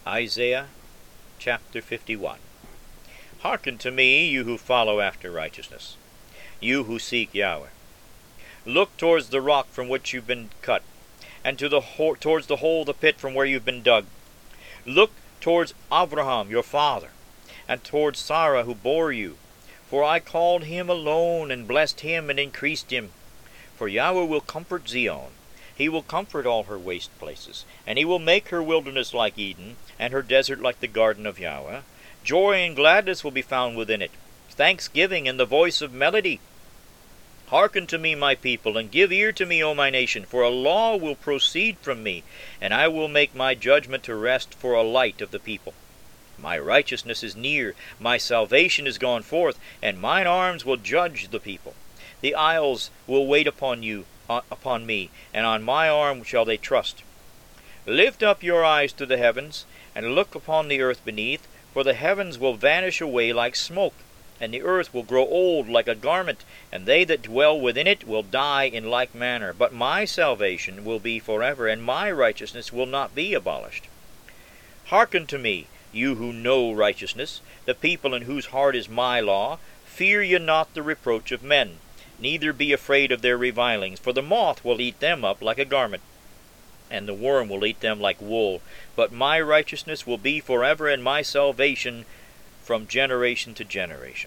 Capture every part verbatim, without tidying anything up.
Isaiah chapter fifty-one. Hearken to me, you who follow after righteousness, you who seek Yahweh. Look towards the rock from which you've been cut, and to the ho- towards the hole of the pit from where you've been dug. Look towards Abraham your father, and towards Sarah who bore you. For I called him alone, and blessed him, and increased him. For Yahweh will comfort Zion. He will comfort all her waste places, and he will make her wilderness like Eden, and her desert like the garden of Yahweh. Joy and gladness will be found within it, thanksgiving and the voice of melody. Hearken to me, my people, and give ear to me, O my nation, for a law will proceed from me, and I will make my judgment to rest for a light of the people. My righteousness is near, my salvation is gone forth, and mine arms will judge the people. The isles will wait upon you, uh, upon me, and on my arm shall they trust. Lift up your eyes to the heavens, and look upon the earth beneath, for the heavens will vanish away like smoke, and the earth will grow old like a garment, and they that dwell within it will die in like manner. But my salvation will be forever, and my righteousness will not be abolished. Hearken to me, you who know righteousness, the people in whose heart is my law. Fear ye not the reproach of men, neither be afraid of their revilings, for the moth will eat them up like a garment, and the worm will eat them like wool. But my righteousness will be forever, and my salvation from generation to generation.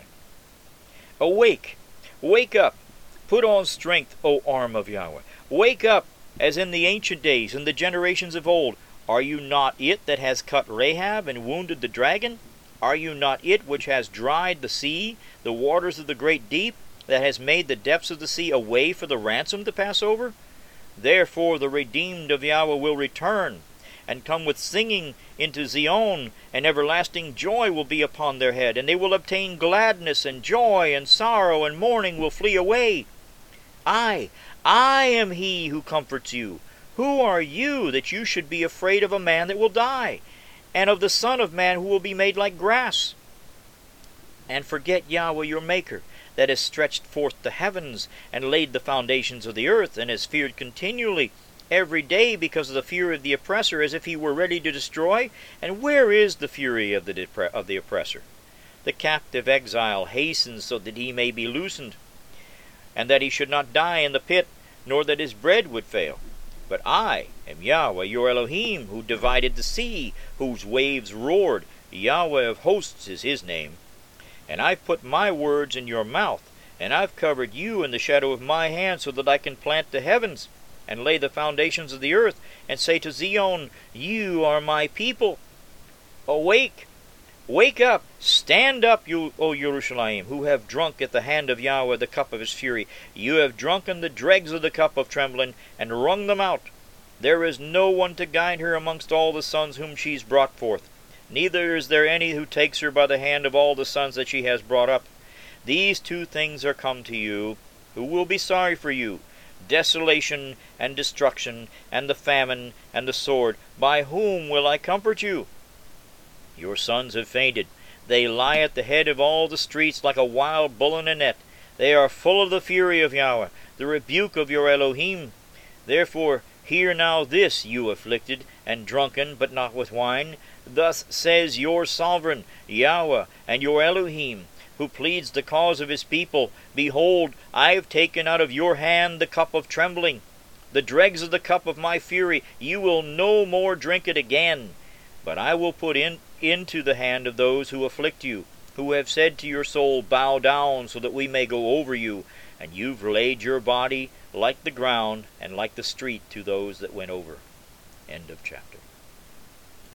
Awake, wake up, put on strength, O arm of Yahweh. Wake up, as in the ancient days, in the generations of old. Are you not it that has cut Rahab and wounded the dragon? Are you not it which has dried the sea, the waters of the great deep, that has made the depths of the sea a way for the ransom to pass over? Therefore the redeemed of Yahweh will return, and come with singing into Zion, and everlasting joy will be upon their head, and they will obtain gladness and joy, and sorrow and mourning will flee away. I, I am he who comforts you. Who are you that you should be afraid of a man that will die, and of the Son of Man who will be made like grass? And forget Yahweh your Maker, that has stretched forth the heavens, and laid the foundations of the earth, and has feared continually every day because of the fury of the oppressor, as if he were ready to destroy. And where is the fury of the depre- of the oppressor? The captive exile hastens so that he may be loosened, and that he should not die in the pit, nor that his bread would fail. But I am Yahweh your Elohim, who divided the sea, whose waves roared. Yahweh of hosts is his name. And I've put my words in your mouth, and I've covered you in the shadow of my hand, so that I can plant the heavens, and lay the foundations of the earth, and say to Zion, you are my people. Awake, wake up, stand up, you, O Jerusalem, who have drunk at the hand of Yahweh the cup of his fury. You have drunken the dregs of the cup of trembling, and wrung them out. There is no one to guide her amongst all the sons whom she's brought forth. Neither is there any who takes her by the hand of all the sons that she has brought up. These two things are come to you, who will be sorry for you, desolation and destruction, and the famine and the sword. By whom will I comfort you? Your sons have fainted. They lie at the head of all the streets like a wild bull in a net. They are full of the fury of Yahweh, the rebuke of your Elohim. Therefore hear now this, you afflicted and drunken, but not with wine. Thus says your sovereign, Yahweh, and your Elohim, who pleads the cause of his people. Behold, I have taken out of your hand the cup of trembling, the dregs of the cup of my fury. You will no more drink it again. But I will put in into the hand of those who afflict you, who have said to your soul, bow down, so that we may go over you. And you've laid your body like the ground, and like the street to those that went over. End of chapter.